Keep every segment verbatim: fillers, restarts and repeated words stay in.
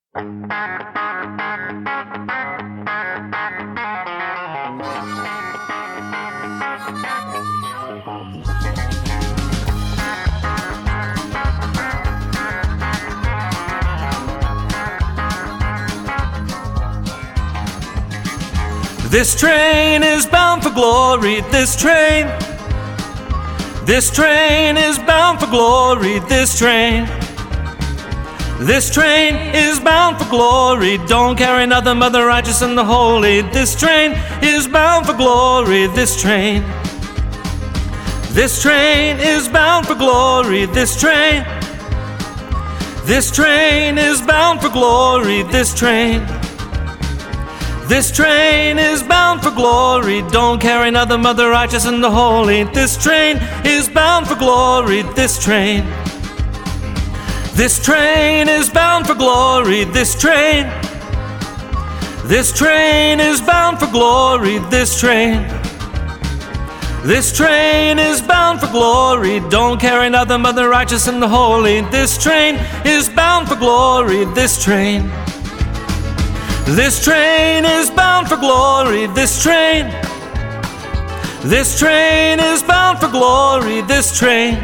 This train is bound for glory, this train. This train is bound for glory, this train. This train is bound for glory, don't carry nothing but the righteous and the holy. This train is bound for glory, this train. This train is bound for glory, this train. This train is bound for glory, this train. This train is bound for glory, don't carry nothing but the righteous and the holy. This train is bound for glory, this train. This train is bound for glory, this train. This train is bound for glory, this train. This train is bound for glory, don't carry nothing but the righteous and the holy. This train is bound for glory, this train. This train is bound for glory, this train. This train is bound for glory, this train.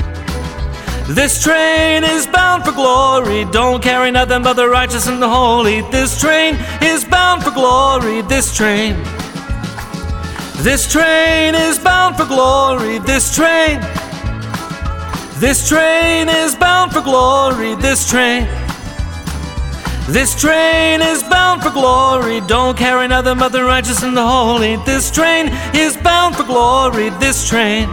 This train is bound for glory, don't carry nothing but the righteous and the holy. This train is bound for glory, this train. This train is bound for glory, this train. This train is bound for glory, this train. This train is bound for glory, don't carry nothing but the righteous and the holy. This train is bound for glory, this train.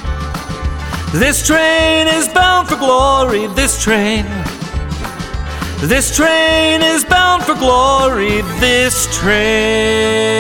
This train is bound for glory, this train. This train is bound for glory, this train.